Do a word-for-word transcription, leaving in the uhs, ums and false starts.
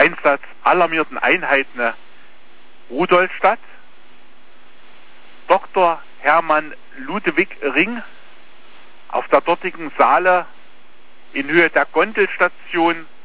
Einsatz alarmierten Einheiten Rudolstadt, Doktor Hermann Ludwig Ring auf der dortigen Saale in Höhe der Gondelstation